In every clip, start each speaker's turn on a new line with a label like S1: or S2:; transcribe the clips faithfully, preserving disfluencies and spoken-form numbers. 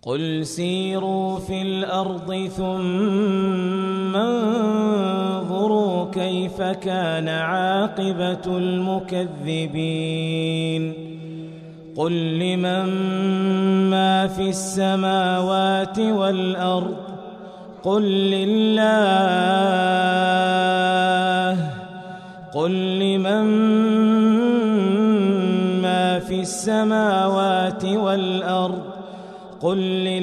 S1: قل سيروا في الأرض ثم انظروا كيف كان عاقبة المكذبين قل لمن ما في السماوات والأرض قل لله قل لمن ما في السماوات والأرض قل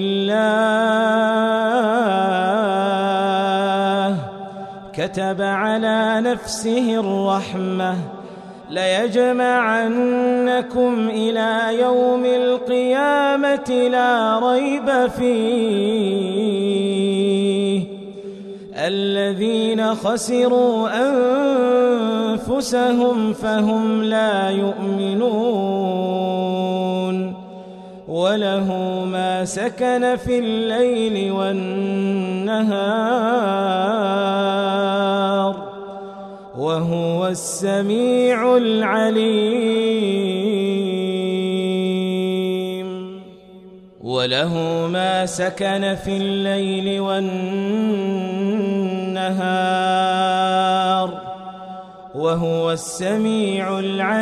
S1: لله كتب على نفسه الرحمة ليجمعنكم إلى يوم القيامة لا ريب فيه الذين خسروا أنفسهم فهم لا يؤمنون وله ما سكن في الليل والنهار وهو السميع العليم وله ما سكن في الليل والنهار وهو السميع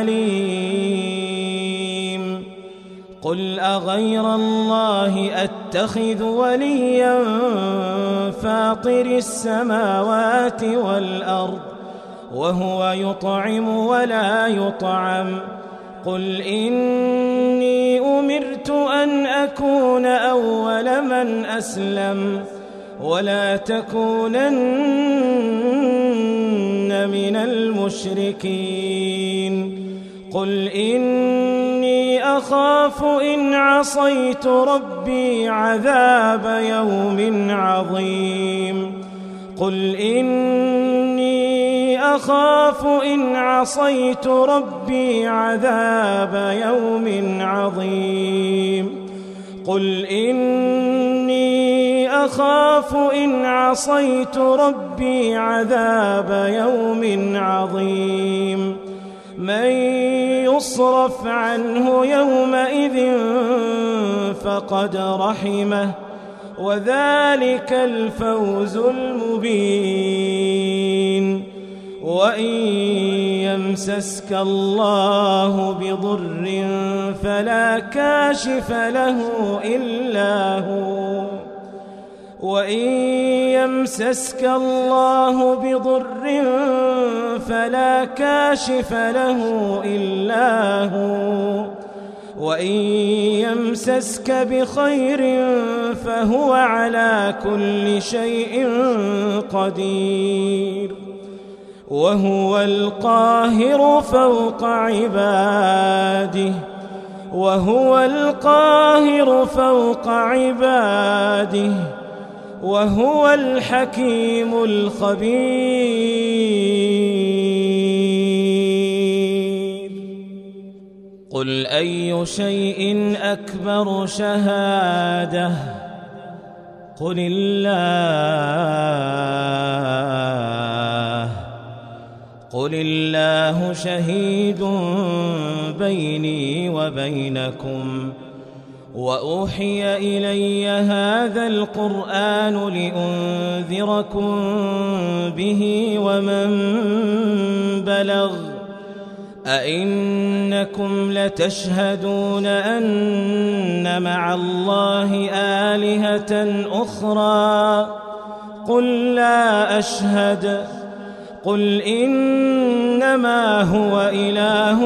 S1: العليم قل أغير الله أتخذ وليا فاطر السماوات والأرض وهو يطعم ولا يطعم قل إني أمرت أن أكون أول من أسلم ولا تكونن من المشركين قل إني أخاف إن عصيت ربي عذاب يوم عظيم قل إني أخاف إن عصيت ربي عذاب يوم عظيم قل إني أخاف إن عصيت ربي عذاب يوم عظيم من يصرف عنه يومئذ فقد رحمه وذلك الفوز المبين وإن يمسسك الله بضر فلا كاشف له إلا هو وإن يمسسك الله بضر فلا كاشف له إلا هو وإن يمسسك بخير فهو على كل شيء قدير وهو القاهر فوق عباده وهو القاهر فوق عباده وهو الحكيم الخبير قل أي شيء أكبر شهادة قل الله قل الله شهيد بيني وبينكم وأوحي إلي هذا القرآن لأنذركم به ومن بلغ أئنكم لتشهدون أن مع الله آلهة أخرى قل لا أشهد قل إنما هو إله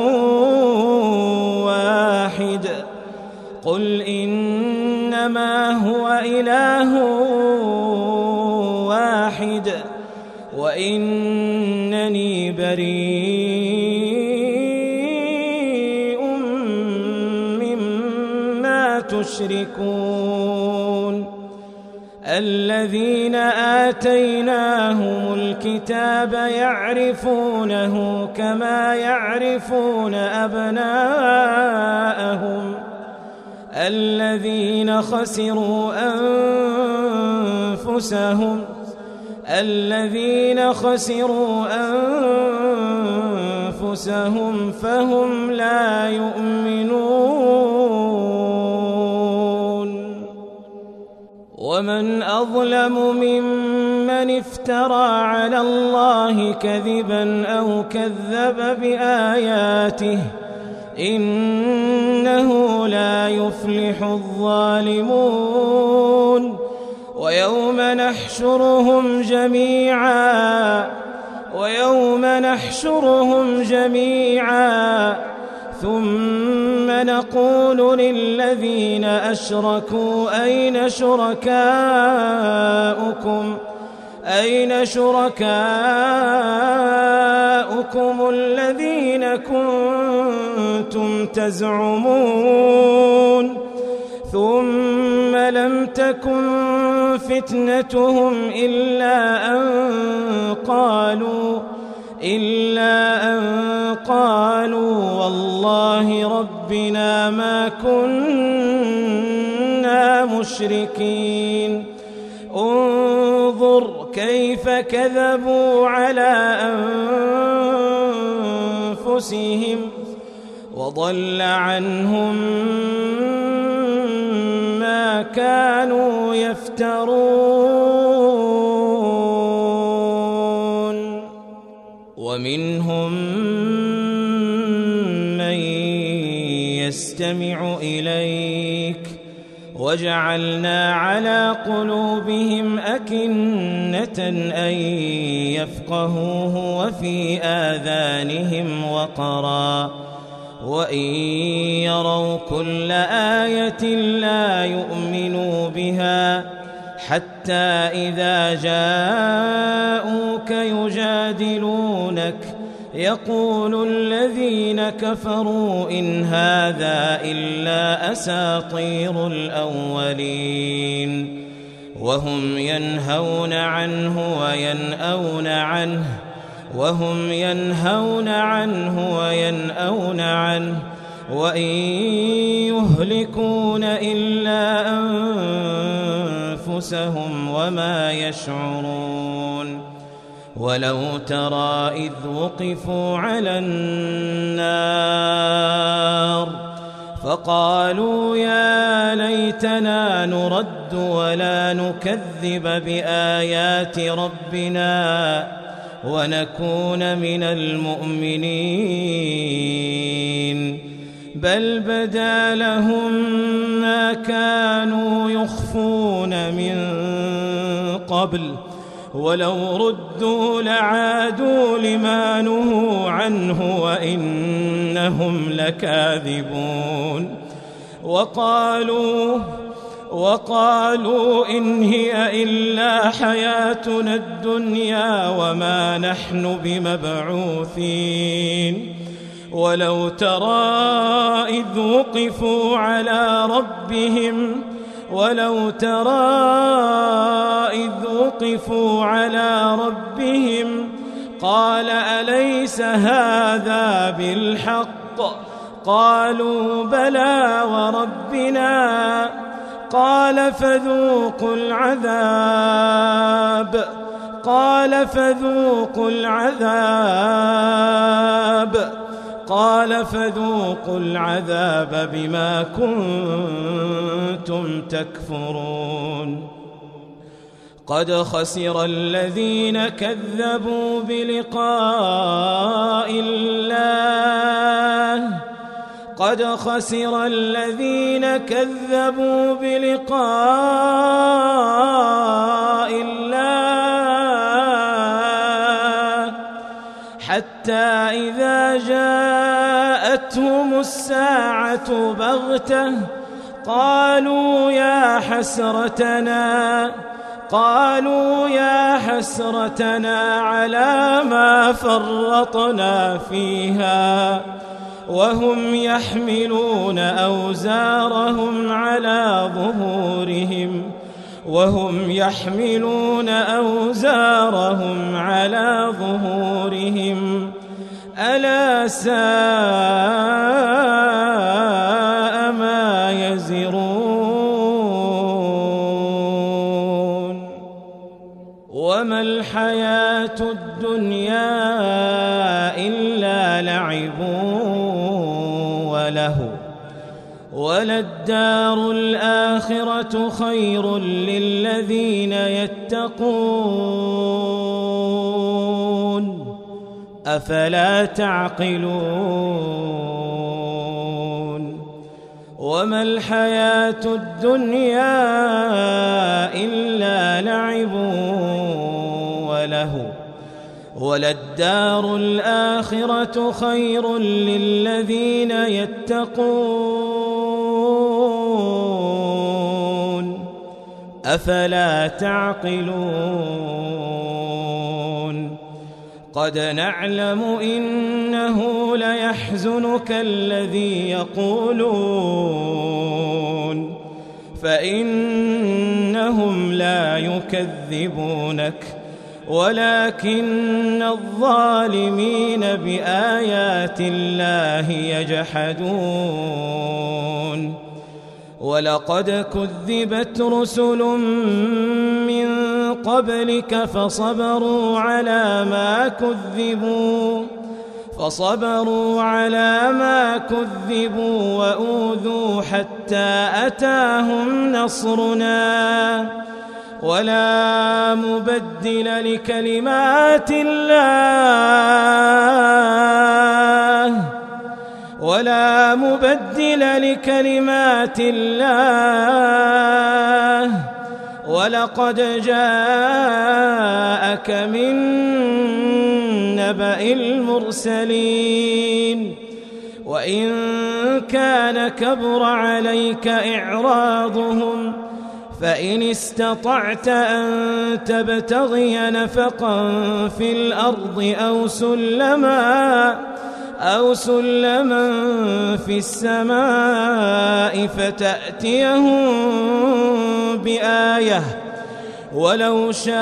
S1: واحد قل إنما هو إله واحد وإنني بريء مما تشركون الذين آتيناهم الكتاب يعرفونه كما يعرفون أبناءهم الذين خسروا أنفسهم الذين خسروا أنفسهم فهم لا يؤمنون ومن أظلم ممن افترى على الله كذبا أو كذب بآياته إنه لا يفلح الظالمون ويوم نحشرهم جميعا ويوم نحشرهم جميعا ثم نقول للذين أشركوا أين شركاؤكم أين شركاؤكم الذين كنتم تزعمون ثم لم تكن فتنتهم إلا أن قالوا إلا أن قالوا والله ربنا ما كنا مشركين انظر كيف كذبوا على أنفسهم وضل عنهم ما كانوا يفترون ومنهم من يستمع إليك وجعلنا على قلوبهم أكنة أن يفقهوه وفي آذانهم وقرا وإن يروا كل آية لا يؤمنوا بها حتى إذا جاءوك يجادلونك يقول الذين كفروا إن هذا إلا أساطير الأولين وهم ينهون عنه وينأون عنه وهم ينهون عنه وينأون عنه وإن يهلكون إلا أنفسهم وما يشعرون ولو ترى إذ وقفوا على النار فقالوا يا ليتنا نرد ولا نكذب بآيات ربنا ونكون من المؤمنين بل بدا لهم ما كانوا يخفون من قبل ولو ردوا لعادوا لما نهوا عنه وإنهم لكاذبون وقالوا وقالوا إن هي إلا حياتنا الدنيا وما نحن بمبعوثين ولو ترى إذ وقفوا على ربهم ولو ترى إذ وقفوا على ربهم قال أليس هذا بالحق قالوا بلى وربنا قال فذوقوا العذاب قال فذوقوا العذاب قال فذوقوا العذاب بما كنتم تكفرون قد خسر الذين كذبوا بلقاء الله قد خسر الذين كذبوا بلقاء الله حتى إذا جاءتهم الساعة بغتة قالوا يا حسرتنا قالوا يا حسرتنا على ما فرطنا فيها وهم يحملون أوزارهم على ظهورهم وهم يحملون أوزارهم على ظهورهم ألا ساء ما يزرون وما الحياة الدنيا إلا لعب وله وللدار الآخرة خير للذين يتقون أفلا تعقلون وما الحياة الدنيا إلا لعب وله وللدار الآخرة خير للذين يتقون أفلا تعقلون قد نعلم إنه ليحزنك الذي يقولون فإنهم لا يكذبونك ولكن الظالمين بآيات الله يجحدون ولقد كذبت رسل من قبلك فصبروا على ما كذبوا فصبروا على ما كذبوا وأوذوا حتى أتاهم نصرنا ولا مبدل لكلمات الله ولا مبدل لكلمات الله ولقد جاءك من نبأ المرسلين وإن كان كبر عليك إعراضهم فإن استطعت أن تبتغي نفقا في الأرض أو سلما أو سلما في السماء فتأتيهم بآية ولو شاء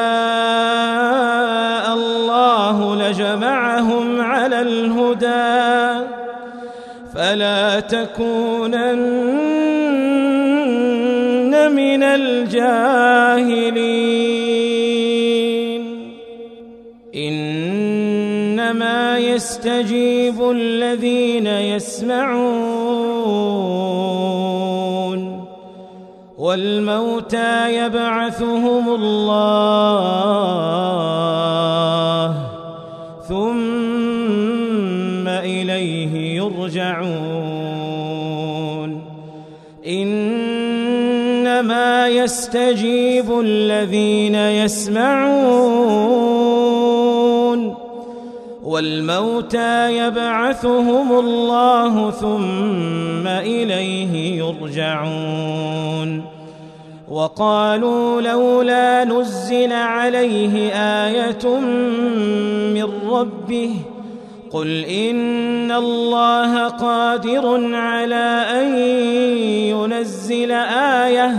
S1: الله لجمعهم على الهدى فلا تكونن من الجاهلين إنما يستجيب الذين يسمعون والموتى يبعثهم الله ثم إليه يرجعون إنما يستجيب الذين يسمعون والموتى يبعثهم الله ثم إليه يرجعون وقالوا لولا نزل عليه آية من ربه قل إن الله قادر على أن ينزل آية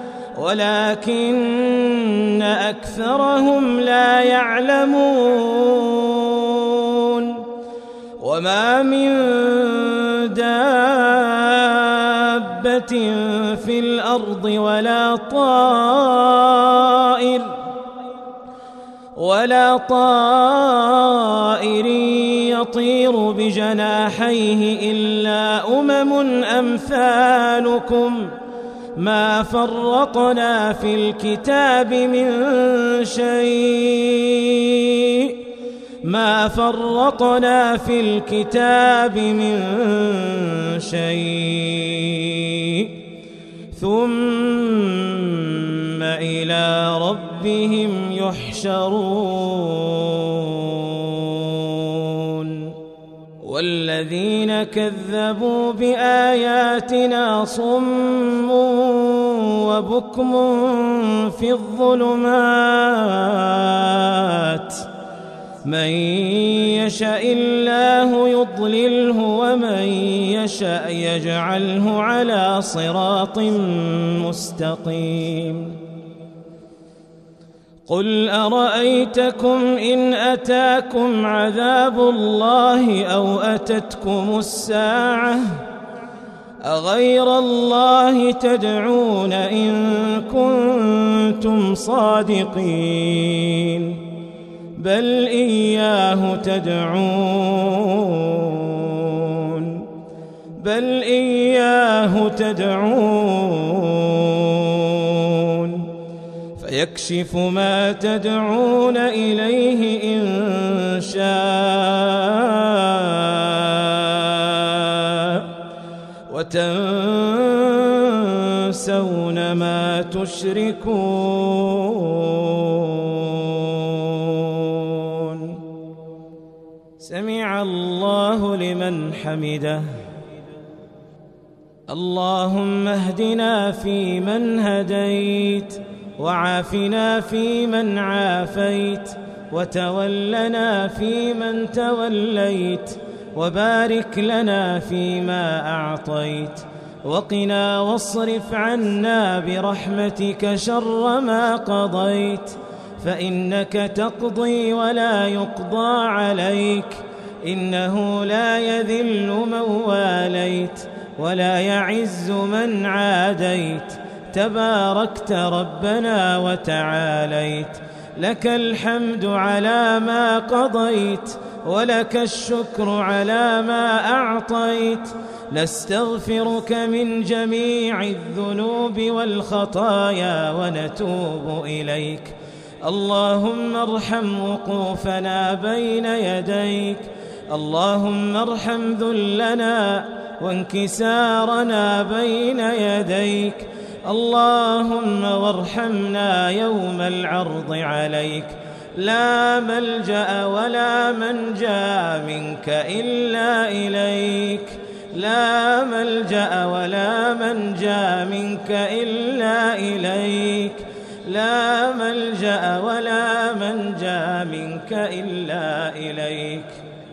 S1: ولكن أكثرهم لا يعلمون وما من دابة في الأرض ولا طائر ولا طائر يطير بجناحيه إلا أمم أمثالكم ما فرطنا في الكتاب من شيء ما فرطنا في الكتاب من شيء ثم إلى ربهم يحشرون والذين كذبوا بآياتنا صم وبكم في الظلمات من يشاء الله يضلله ومن يشاء يجعله على صراط مستقيم قل أرأيتكم إن أتاكم عذاب الله أو أتتكم الساعة أغير الله تدعون إن كنتم صادقين بل إياه تدعون بل إياه تدعون فيكشف ما تدعون إليه إن شاء وتنسون ما تشركون. سمع الله لمن حمده. اللهم اهدنا فيمن هديت، وعافنا فيمن عافيت، وتولنا فيمن توليت، وبارك لنا فيما أعطيت، وقنا واصرف عنا برحمتك شر ما قضيت، فإنك تقضي ولا يقضى عليك، إنه لا يذل من واليت ولا يعز من عاديت، تباركت ربنا وتعاليت، لك الحمد على ما قضيت، ولك الشكر على ما أعطيت، نستغفرك من جميع الذنوب والخطايا ونتوب إليك. اللهم ارحم وقوفنا بين يديك، اللهم ارحم ذلنا وانكسارنا بين يديك، اللهم وارحمنا يوم العرض عليك. لا ملجأ ولا منجا منك إلا إليك، لا ملجأ ولا منجا منك إلا إليك، لا ملجأ ولا منجا منك إلا إليك.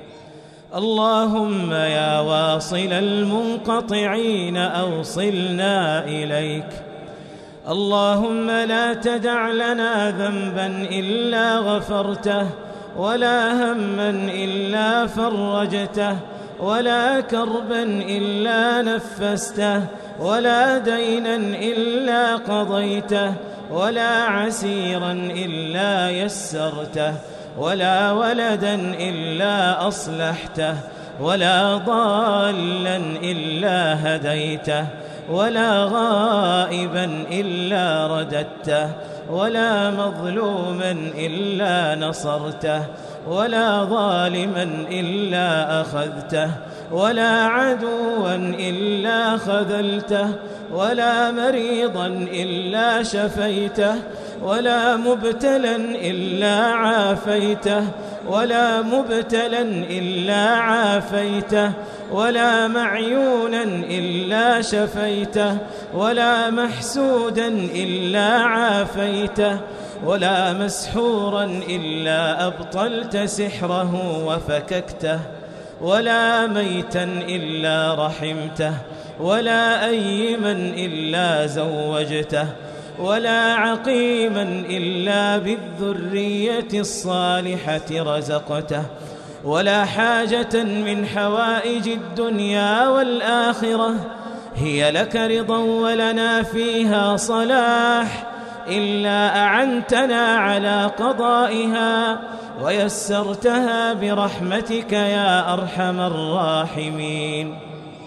S1: اللهم يا واصل المنقطعين أوصلنا إليك. اللهم لا تدع لنا ذنبا إلا غفرته، ولا هما إلا فرجته، ولا كربا إلا نفسته، ولا دينا إلا قضيته، ولا عسيرا إلا يسرته، ولا ولدا إلا أصلحته، ولا ضالا إلا هديته، ولا غائبا إلا رددته، ولا مظلوما إلا نصرته، ولا ظالما إلا أخذته، ولا عدوا إلا خذلته، ولا مريضا إلا شفيته، ولا مبتلا إلا عافيته، ولا مبتلا إلا عافيته، ولا معيونا إلا شفيته، ولا محسودا إلا عافيته، ولا مسحورا إلا أبطلت سحره وفككته، ولا ميتا إلا رحمته، ولا أيما إلا زوجته، ولا عقيما إلا بالذرية الصالحة رزقته، ولا حاجة من حوائج الدنيا والآخرة هي لك رضا ولنا فيها صلاح إلا أعنتنا على قضائها ويسرتها برحمتك يا أرحم الراحمين.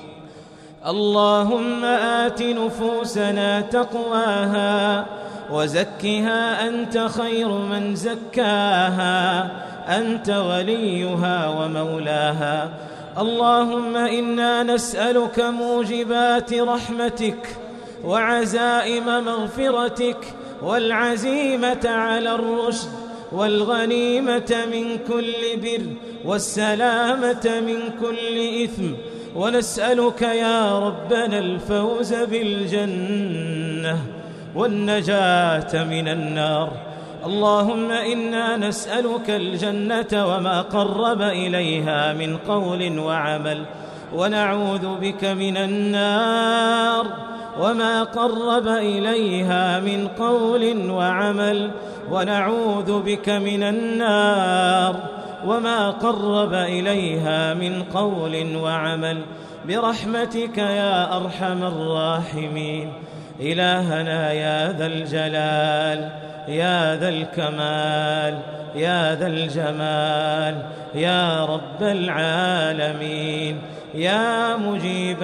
S1: اللهم آت نفوسنا تقواها وزكها أنت خير من زكاها، أنت وليها ومولاها. اللهم إنا نسألك موجبات رحمتك وعزائم مغفرتك والعزيمة على الرشد والغنيمة من كل بر والسلامة من كل إثم، ونسألك يا ربنا الفوز بالجنة والنجاة من النار. اللهم إنا نسألك الجنة وما قرب إليها من قول وعمل، ونعوذ بك من النار وما قرب إليها من قول وعمل، ونعوذ بك من النار وما قرب إليها من قول وعمل، برحمتك يا أرحم الراحمين. إلهنا يا ذا الجلال يا ذا الكمال يا ذا الجمال يا رب العالمين، يا مجيب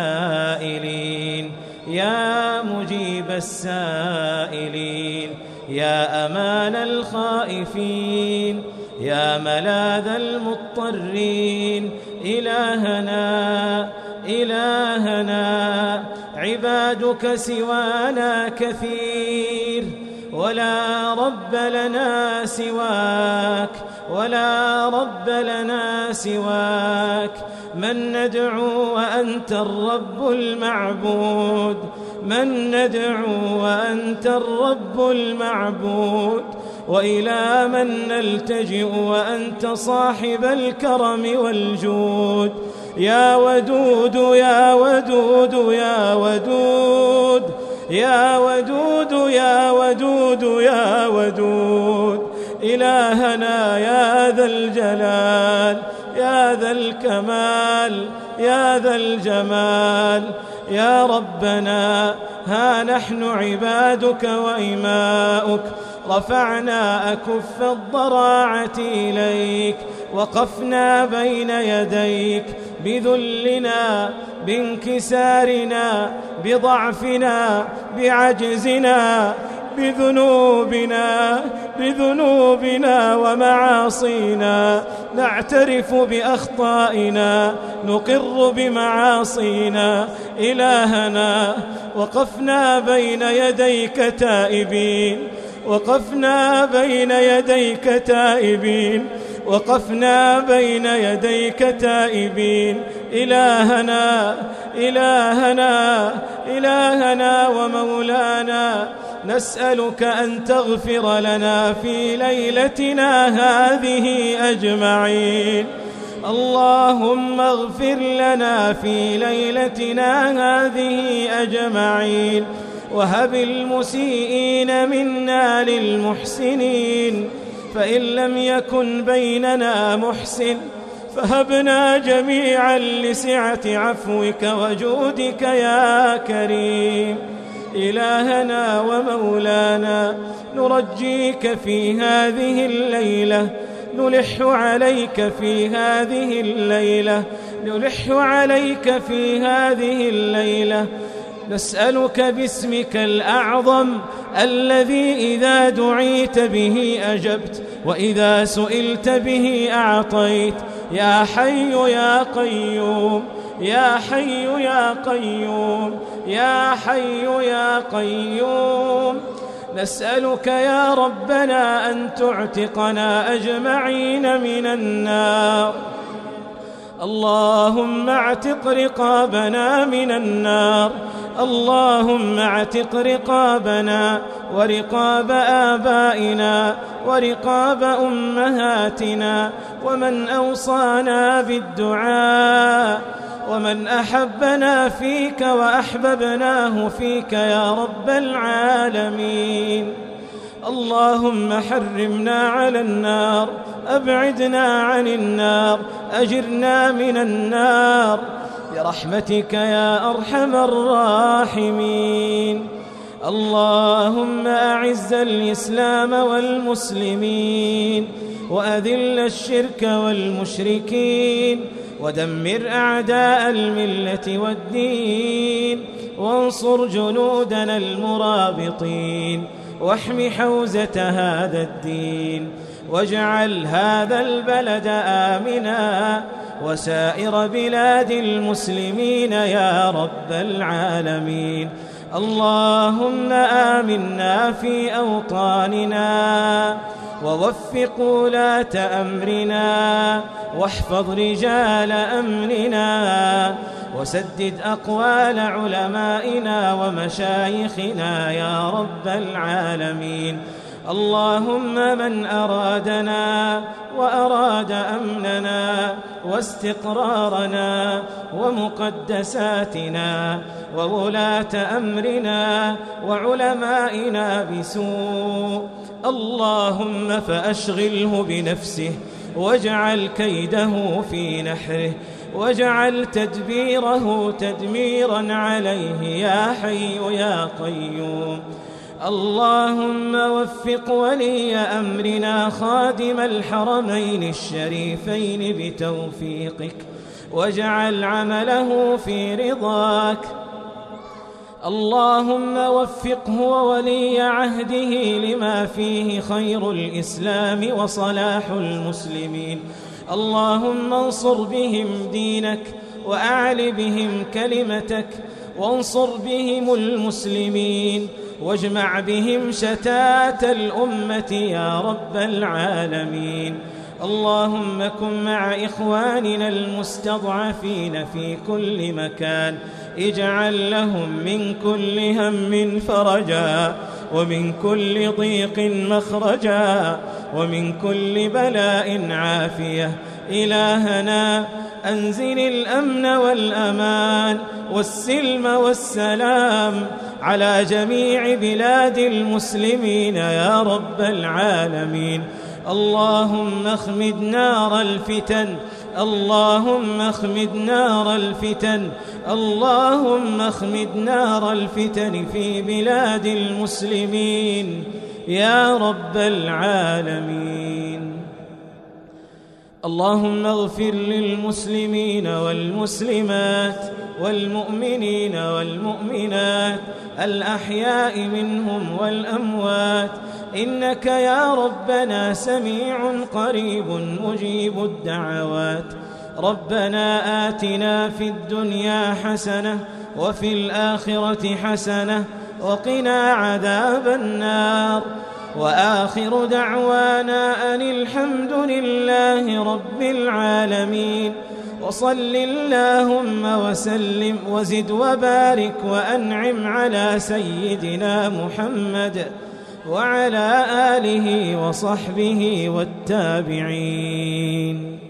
S1: السائلين يا مجيب السائلين يا أمان الخائفين يا ملاذ المضطرين إلهنا إلهنا عبادك سوانا كثير ولا رب لنا سواك ولا رب لنا سواك من ندعو وأنت الرب المعبود من ندعو وأنت الرب المعبود وإلى من نلتجئ وأنت صاحب الكرم والجود يا ودود يا ودود يا ودود يا ودود يا ودود يا ودود إلهنا يا ذا الجلال يا ذا الكمال يا ذا الجمال يا ربنا ها نحن عبادك وإماؤك رفعنا أكف الضراعة إليك وقفنا بين يديك بذلنا بانكسارنا بضعفنا بعجزنا بذنوبنا بذنوبنا ومعاصينا نعترف بأخطائنا نقر بمعاصينا إلهنا وقفنا بين يديك تائبين وقفنا بين يديك تائبين وقفنا بين يديك تائبين إلهنا إلهنا إلهنا ومولانا نسألك أن تغفر لنا في ليلتنا هذه أجمعين اللهم اغفر لنا في ليلتنا هذه أجمعين وهب المسيئين منا للمحسنين فإن لم يكن بيننا محسن فهبنا جميعا لسعة عفوك وجودك يا كريم إلهنا ومولانا نرجيك في هذه الليلة نلح عليك في هذه الليلة نلح عليك في هذه الليلة نسألك باسمك الأعظم الذي إذا دعيت به أجبت وإذا سئلت به أعطيت يا حي يا قيوم يا حي يا قيوم يا حي يا قيوم نسألك يا ربنا أن تعتقنا أجمعين من النار اللهم اعتق رقابنا من النار اللهم اعتق رقابنا ورقاب آبائنا ورقاب أمهاتنا ومن أوصانا بالدعاء ومن أحبنا فيك وأحببناه فيك يا رب العالمين اللهم حرمنا على النار أبعدنا عن النار أجرنا من النار برحمتك يا أرحم الراحمين اللهم أعز الإسلام والمسلمين وأذل الشرك والمشركين ودمر أعداء الملة والدين وانصر جنودنا المرابطين واحم حوزة هذا الدين واجعل هذا البلد آمنا وسائر بلاد المسلمين يا رب العالمين اللهم آمنا في أوطاننا ووفق ولاة أمرنا واحفظ رجال أمرنا وسدد أقوال علمائنا ومشايخنا يا رب العالمين اللهم من أرادنا وأراد أمننا واستقرارنا ومقدساتنا وولاة أمرنا وعلمائنا بسوء اللهم فأشغله بنفسه واجعل كيده في نحره واجعل تدبيره تدميرا عليه يا حي يا قيوم اللهم وفق ولي أمرنا خادم الحرمين الشريفين بتوفيقك واجعل عمله في رضاك. اللهم وفقه وولي عهده لما فيه خير الإسلام وصلاح المسلمين. اللهم انصر بهم دينك وأعل بهم كلمتك، وانصر بهم المسلمين، واجمع بهم شتات الأمة يا رب العالمين. اللهم كن مع إخواننا المستضعفين في كل مكان، اجعل لهم من كل هم فرجا، ومن كل ضيق مخرجا، ومن كل بلاء عافية. إلهنا أنزل الأمن والأمان والسلم والسلام على جميع بلاد المسلمين يا رب العالمين. اللهم اخمد نار الفتن، اللهم اخمد نار الفتن، اللهم اخمد نار الفتن في بلاد المسلمين يا رب العالمين. اللهم اغفر للمسلمين والمسلمات والمؤمنين والمؤمنات الأحياء منهم والأموات، إنك يا ربنا سميع قريب مجيب الدعوات. ربنا آتنا في الدنيا حسنة وفي الآخرة حسنة وقنا عذاب النار. وآخر دعوانا أن الحمد لله رب العالمين. وصل اللهم وسلم وزد وبارك وأنعم على سيدنا محمد وعلى آله وصحبه والتابعين.